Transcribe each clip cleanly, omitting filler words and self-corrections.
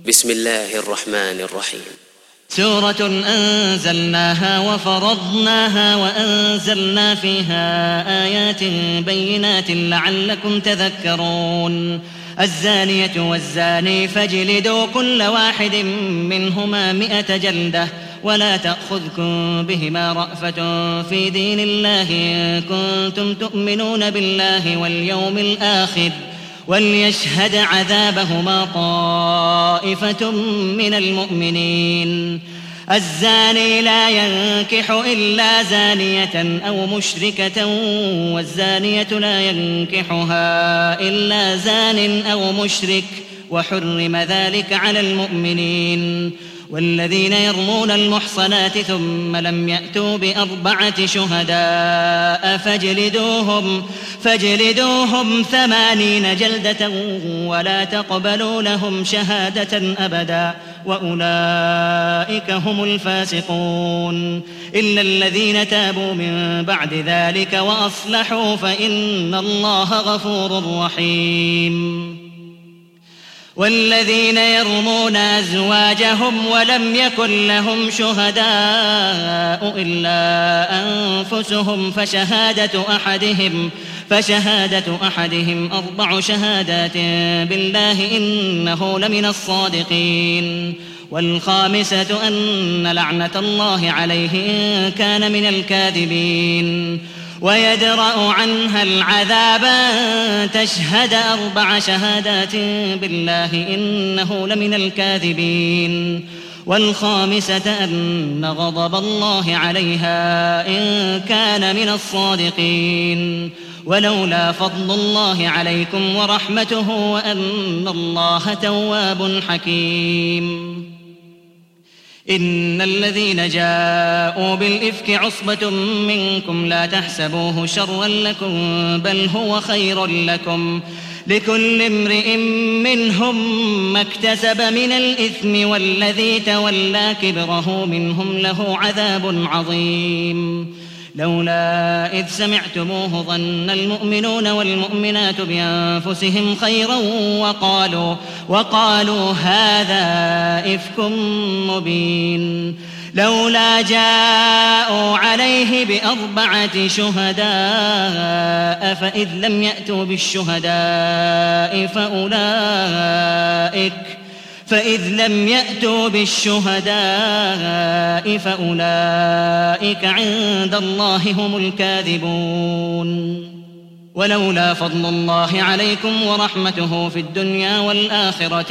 بسم الله الرحمن الرحيم. سورة أنزلناها وفرضناها وأنزلنا فيها آيات بينات لعلكم تذكرون. الزانية والزاني فاجلدوا كل واحد منهما 100 جلدة ولا تأخذكم بهما رأفة في دين الله إن كنتم تؤمنون بالله واليوم الآخر وليشهد عذابهما طائفة من المؤمنين. الزاني لا ينكح إلا زانية أو مشركة والزانية لا ينكحها إلا زان أو مشرك وحرم ذلك على المؤمنين. والذين يرمون المحصنات ثم لم يأتوا ب4 شهداء فاجلدوهم 80 جلدة ولا تقبلوا لهم شهادة أبدا وأولئك هم الفاسقون إلا الذين تابوا من بعد ذلك وأصلحوا فإن الله غفور رحيم. والذين يرمون أزواجهم ولم يكن لهم شهداء إلا أنفسهم فشهادة أحدهم 4 شهادات بالله إنه لمن الصادقين. والخامسة أن لعنة الله عليه إن كان من الكاذبين. ويدرأ عنها العذاب أن تشهد 4 شهادات بالله إنه لمن الكاذبين. والخامسة أن غضب الله عليها إن كان من الصادقين. ولولا فضل الله عليكم ورحمته وأن الله تواب حكيم. إن الذين جاءوا بالإفك عصبة منكم لا تحسبوه شرا لكم بل هو خير لكم لكل امرئ منهم ما اكتسب من الإثم والذي تولى كبره منهم له عذاب عظيم. لولا إذ سمعتموه ظن المؤمنون والمؤمنات بأنفسهم خيرا وقالوا هذا إفك مبين. لولا جاءوا عليه ب4 شهداء فإذ لم يأتوا بالشهداء فأولئك عند الله هم الكاذبون. ولولا فضل الله عليكم ورحمته في الدنيا والآخرة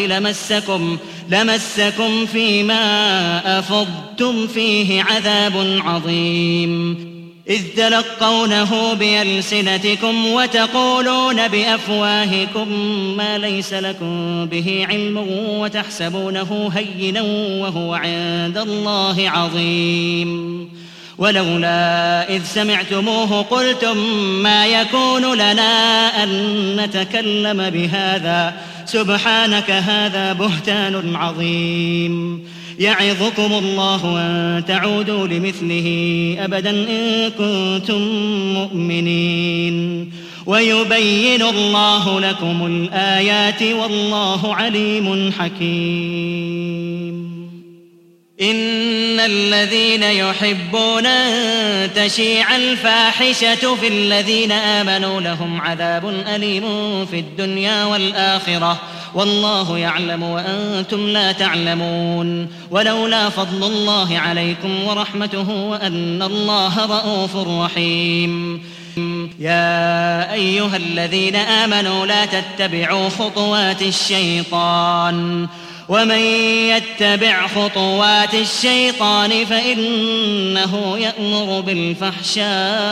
لمسكم فيما أفضتم فيه عذاب عظيم إذ تلقونه بألسنتكم وتقولون بأفواهكم ما ليس لكم به علم وتحسبونه هينا وهو عند الله عظيم. ولولا إذ سمعتموه قلتم ما يكون لنا أن نتكلم بهذا سبحانك هذا بهتان عظيم. يعظكم الله أن تعودوا لمثله أبدا إن كنتم مؤمنين. ويبين الله لكم الآيات والله عليم حكيم. إن الذين يحبون أن تشيع الفاحشة في الذين آمنوا لهم عذاب أليم في الدنيا والآخرة والله يعلم وأنتم لا تعلمون. ولولا فضل الله عليكم ورحمته وأن الله رءوف رحيم. يا أيها الذين آمنوا لا تتبعوا خطوات الشيطان ومن يتبع خطوات الشيطان فإنه يأمر بالفحشاء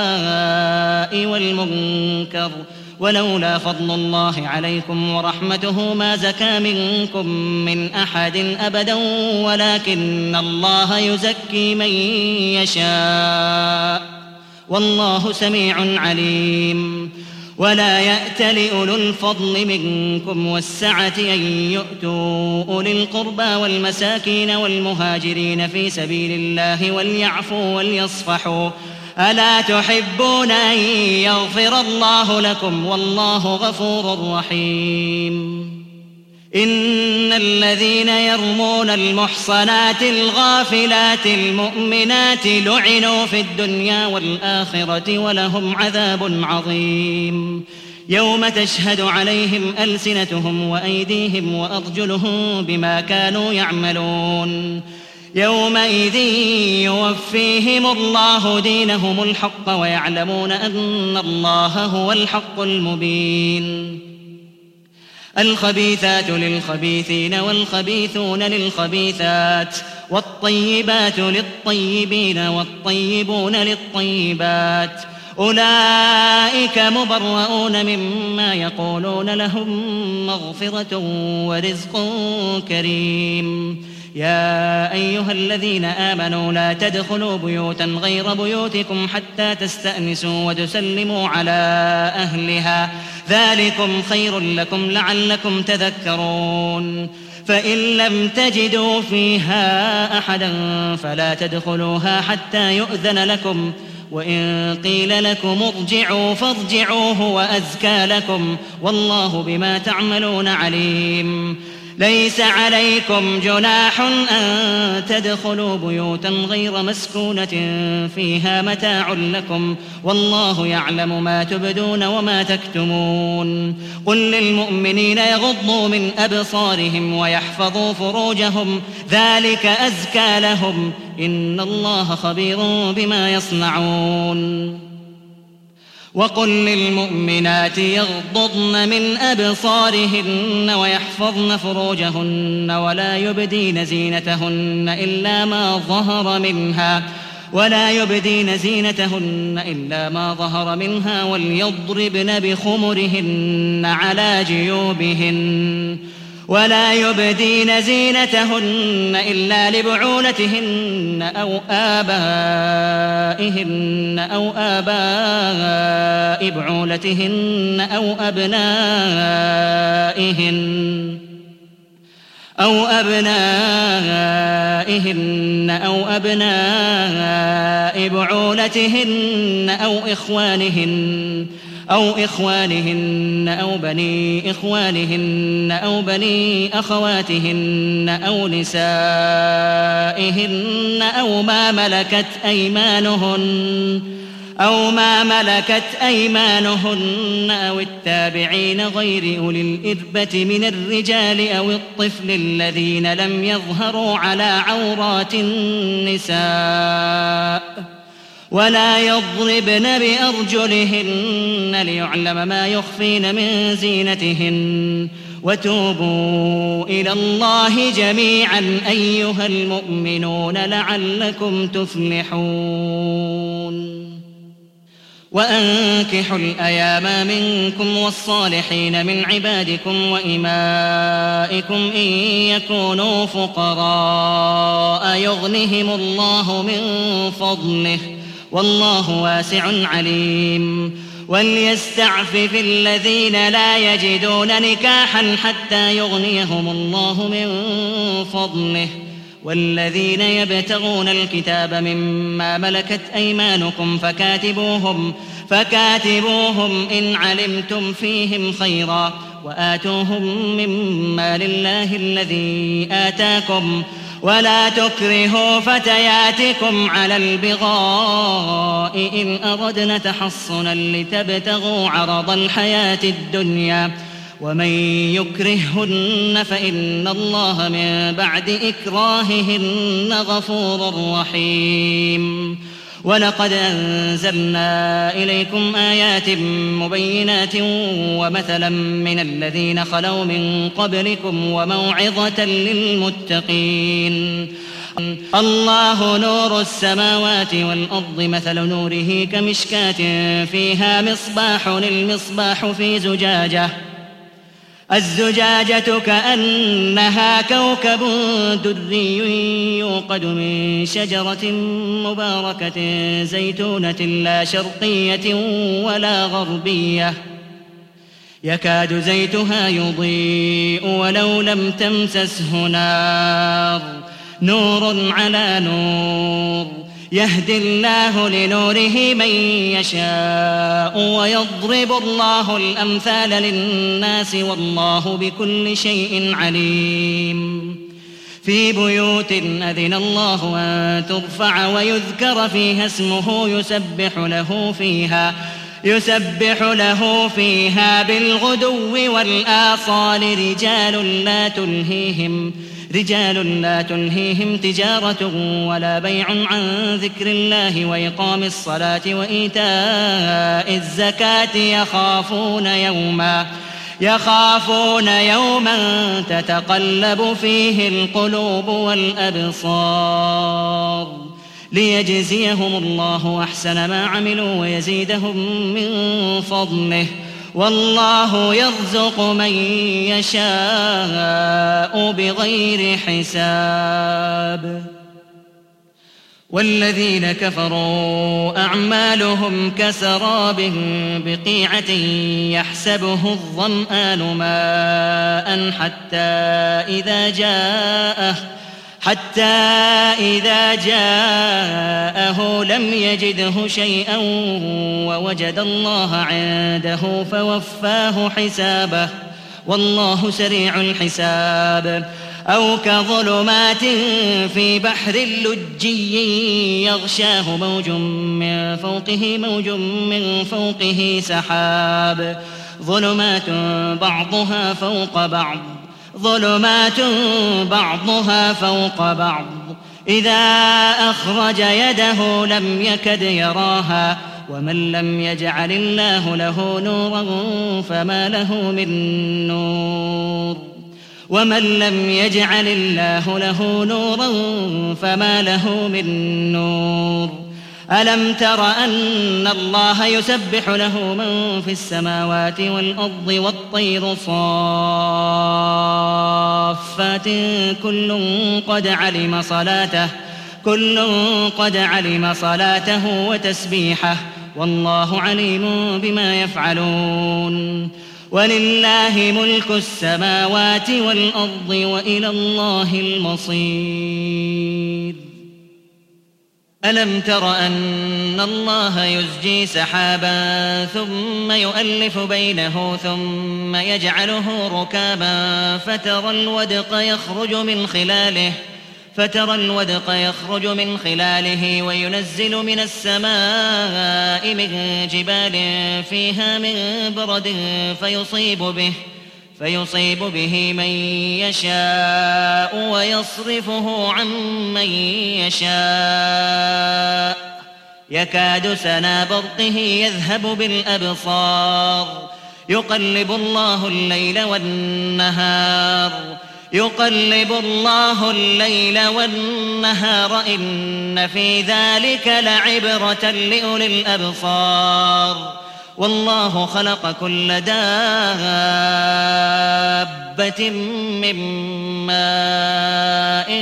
والمنكر. ولولا فضل الله عليكم ورحمته ما زكى منكم من أحد أبدا ولكن الله يزكي من يشاء والله سميع عليم. ولا يأت لأولو الفضل منكم والسعة أن يؤتوا أولي القربى والمساكين والمهاجرين في سبيل الله وليعفوا وليصفحوا ألا تحبون أن يغفر الله لكم والله غفور رحيم. إن الذين يرمون المحصنات الغافلات المؤمنات لعنوا في الدنيا والآخرة ولهم عذاب عظيم يوم تشهد عليهم ألسنتهم وأيديهم وأرجلهم بما كانوا يعملون يومئذ يوفيهم الله دينهم الحق ويعلمون أن الله هو الحق المبين الخبيثات للخبيثين والخبيثون للخبيثات والطيبات للطيبين والطيبون للطيبات أولئك مبرؤون مما يقولون لهم مغفرة ورزق كريم يا أيها الذين آمنوا لا تدخلوا بيوتا غير بيوتكم حتى تستأنسوا وتسلموا على أهلها ذلكم خير لكم لعلكم تذكرون فإن لم تجدوا فيها أحدا فلا تدخلوها حتى يؤذن لكم وإن قيل لكم ارجعوا فارجعوا هو أزكى لكم والله بما تعملون عليم ليس عليكم جناح أن تدخلوا بيوتا غير مسكونة فيها متاع لكم والله يعلم ما تبدون وما تكتمون قل للمؤمنين يغضوا من أبصارهم ويحفظوا فروجهم ذلك أزكى لهم إن الله خبير بما يصنعون وقل للمؤمنات يغضضن من أبصارهن ويحفظن فروجهن ولا يبدين زينتهن إلا ما ظهر منها وليضربن بخمرهن على جيوبهن ولا يبدين زينتهن إلا لبعولتهن أو آبائهن أو آباء بعولتهن أو أبنائهن أو أبناء بعولتهن أو إخوانهن أو بني إخوانهن أو بني أخواتهن أو نسائهن أو ما ملكت أيمانهن أو التابعين غير أولي الإربة من الرجال أو الطفل الذين لم يظهروا على عورات النساء ولا يضربن بأرجلهن ليعلم ما يخفين من زينتهن وتوبوا إلى الله جميعا أيها المؤمنون لعلكم تفلحون وأنكحوا الأيام منكم والصالحين من عبادكم وإمائكم إن يكونوا فقراء يغنهم الله من فضله والله واسع عليم وليستعفف الذين لا يجدون نكاحا حتى يغنيهم الله من فضله والذين يبتغون الكتاب مما ملكت أيمانكم فكاتبوهم إن علمتم فيهم خيرا وآتوهم مما لله الذي آتاكم ولا تكرهوا فتياتكم على البغاء إن أردنا تحصنا لتبتغوا عرض الحياة الدنيا ومن يكرههن فإن الله من بعد إكراههن غفور رحيم ولقد أنزلنا إليكم آيات مبينات ومثلا من الذين خلوا من قبلكم وموعظة للمتقين الله نور السماوات والأرض مثل نوره كمشكاة فيها مصباح المصباح في زجاجة الزجاجة كأنها كوكب دري يوقد من شجرة مباركة زيتونة لا شرقية ولا غربية يكاد زيتها يضيء ولو لم تمسسه نار نور على نور يهدي الله لنوره من يشاء ويضرب الله الأمثال للناس والله بكل شيء عليم في بيوت أذن الله أن ترفع ويذكر فيها اسمه يسبح له فيها بالغدو والآصال رجال لا تلهيهم تجارة ولا بيع عن ذكر الله وإقام الصلاة وإيتاء الزكاة يخافون يوما تتقلب فيه القلوب والأبصار ليجزيهم الله أحسن ما عملوا ويزيدهم من فضله والله يرزق من يشاء بغير حساب والذين كفروا أعمالهم كسراب بقيعة يحسبه الظمآن ماء حتى إذا جاءه لم يجده شيئا ووجد الله عنده فوفاه حسابه والله سريع الحساب أو كظلمات في بحر لجي يغشاه موج من فوقه سحاب ظلمات بعضها فوق بعض إذا أخرج يده لم يكد يراها ومن لم يجعل الله له نورا فما له من نور ألم تر أن الله يسبح له من في السماوات والأرض والطير صافات كل قد علم صلاته وتسبيحه والله عليم بما يفعلون ولله ملك السماوات والأرض وإلى الله المصير ألم تر أن الله يزجي سحابا ثم يؤلف بينه ثم يجعله ركابا فترى الودق يخرج من خلاله وينزل من السماء من جبال فيها من برد فيصيب به من يشاء ويصرفه عن من يشاء يكاد سنا برقه يذهب بالأبصار يقلب الله الليل والنهار إن في ذلك لعبرة لأولي الأبصار والله خلق كل دابة من ماء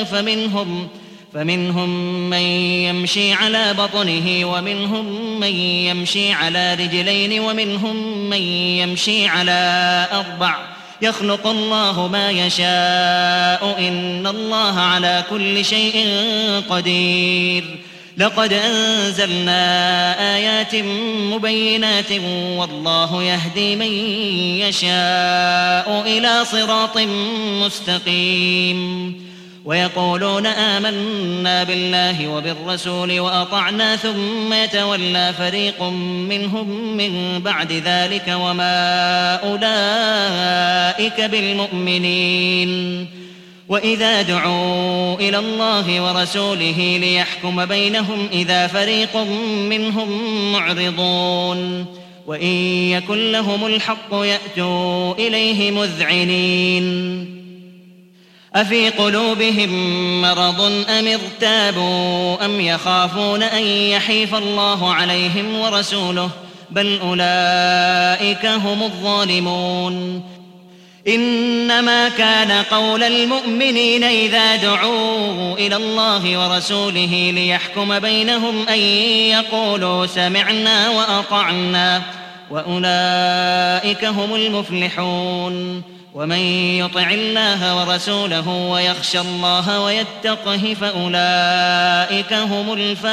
فمنهم من يمشي على بطنه ومنهم من يمشي على رجلين ومنهم من يمشي على أربع يخلق الله ما يشاء إن الله على كل شيء قدير لقد أنزلنا آيات مبينات والله يهدي من يشاء إلى صراط مستقيم ويقولون آمنا بالله وبالرسول وأطعنا ثم يتولى فريق منهم من بعد ذلك وما أولئك بالمؤمنين وإذا دعوا إلى الله ورسوله ليحكم بينهم إذا فريق منهم معرضون وإن يكن لهم الحق يأتوا إليه مذعنين أفي قلوبهم مرض أم ارتابوا أم يخافون أن يحيف الله عليهم ورسوله بل أولئك هم الظالمون إنما كان قول المؤمنين إذا دعوا إلى الله ورسوله ليحكم بينهم أن يقولوا سمعنا وأطعنا وأولئك هم المفلحون ومن يطع الله ورسوله ويخشى الله ويتقه فأولئك هم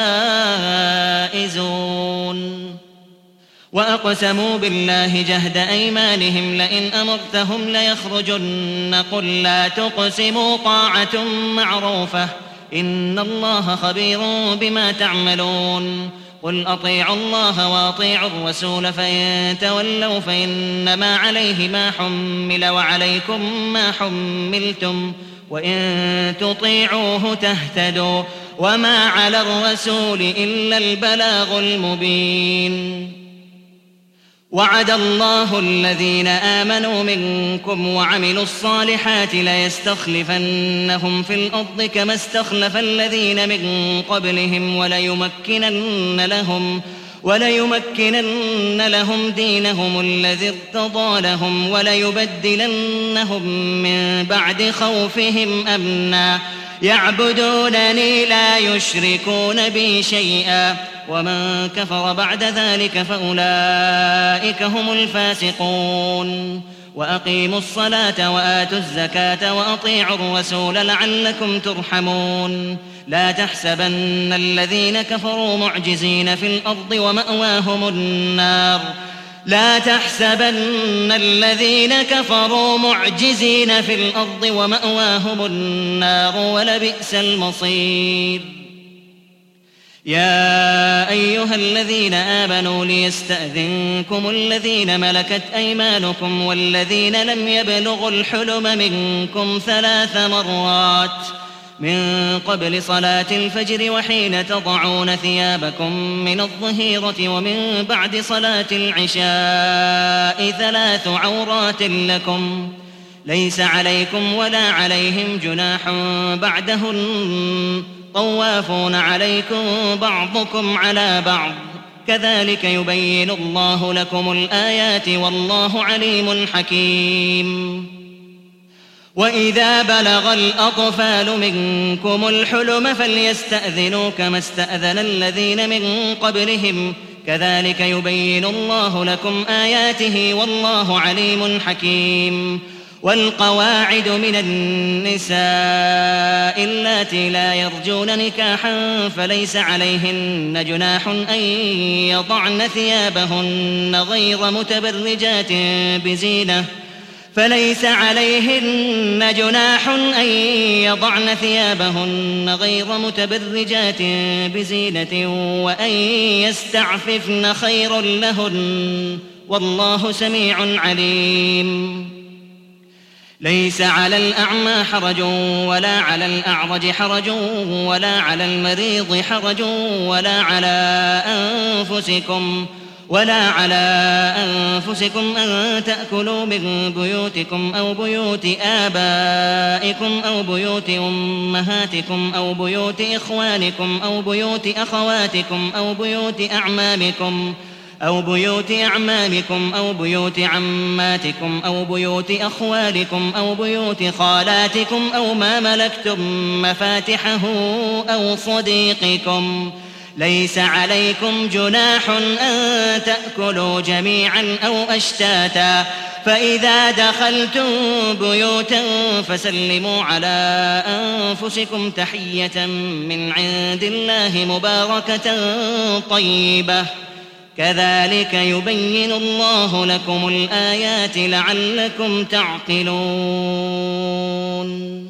الفائزون. وأقسموا بالله جهد أيمانهم لئن أمرتهم ليخرجن قل لا تقسموا طاعة معروفة إن الله خبير بما تعملون. قل أطيعوا الله وأطيعوا الرسول فإن تولوا فإنما عليه ما حمل وعليكم ما حملتم وإن تطيعوه تهتدوا وما على الرسول إلا البلاغ المبين. وعد الله الذين آمنوا منكم وعملوا الصالحات ليستخلفنهم في الأرض كما استخلف الذين من قبلهم وليمكنن لهم دينهم الذي ارتضى لهم وليبدلنهم من بعد خوفهم أمنا يعبدونني لا يشركون بي شيئا ومن كفر بعد ذلك فأولئك هم الفاسقون. وأقيموا الصلاة وآتوا الزكاة وأطيعوا الرسول لعلكم ترحمون. لا تحسبن الذين كفروا معجزين في الأرض ومأواهم النار ولبئس المصير. يا أيها الذين آمنوا ليستأذنكم الذين ملكت أيمانكم والذين لم يبلغوا الحلم منكم 3 مرات من قبل صلاة الفجر وحين تضعون ثيابكم من الظهيرة ومن بعد صلاة العشاء 3 عورات لكم ليس عليكم ولا عليهم جناح بعدهن طوافون عليكم بعضكم على بعض كذلك يبين الله لكم الآيات والله عليم حكيم. وإذا بلغ الأطفال منكم الحلم فليستأذنوا كما استأذن الذين من قبلهم كذلك يبين الله لكم آياته والله عليم حكيم. والقواعد من النساء اللاتي لا يرجون نكاحا فليس عليهن جناح أن يضعن ثيابهن غير متبرجات بزينة وأن يستعففن خير لهن والله سميع عليم. ليس على الأعمى حرج ولا على الأعرج حرج ولا على المريض حرج ولا على أنفسكم أن تأكلوا من بيوتكم أو بيوت آبائكم أو بيوت أمهاتكم أو بيوت إخوانكم أو بيوت أخواتكم أو بيوت أعمامكم أو بيوت عماتكم أو بيوت أخوالكم أو بيوت خالاتكم أو ما ملكتم مفاتحه أو صديقكم. ليس عليكم جناح أن تأكلوا جميعا أو أشتاتا فإذا دخلتم بيوتا فسلموا على أنفسكم تحية من عند الله مباركة طيبة كذلك يبين الله لكم الآيات لعلكم تعقلون.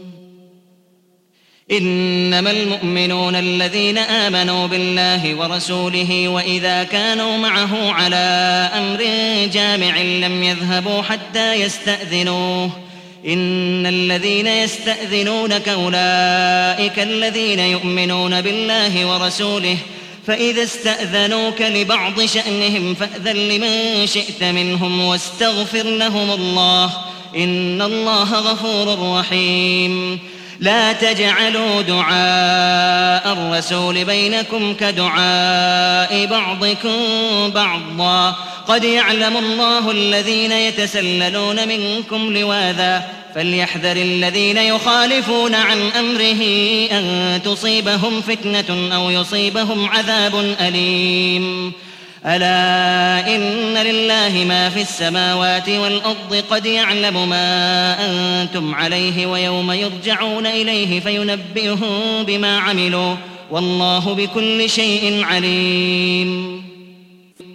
إنما المؤمنون الذين آمنوا بالله ورسوله وإذا كانوا معه على أمر جامع لم يذهبوا حتى يستأذنوه إن الذين يستأذنونك أولئك الذين يؤمنون بالله ورسوله فإذا استأذنوك لبعض شأنهم فأذن لمن شئت منهم واستغفر لهم الله إن الله غفور رحيم. لا تجعلوا دعاء الرسول بينكم كدعاء بعضكم بعضا قد يعلم الله الذين يتسللون منكم لواذا فليحذر الذين يخالفون عن أمره أن تصيبهم فتنة أو يصيبهم عذاب أليم. ألا إن لله ما في السماوات والأرض قد يعلم ما أنتم عليه ويوم يرجعون إليه فينبئهم بما عملوا والله بكل شيء عليم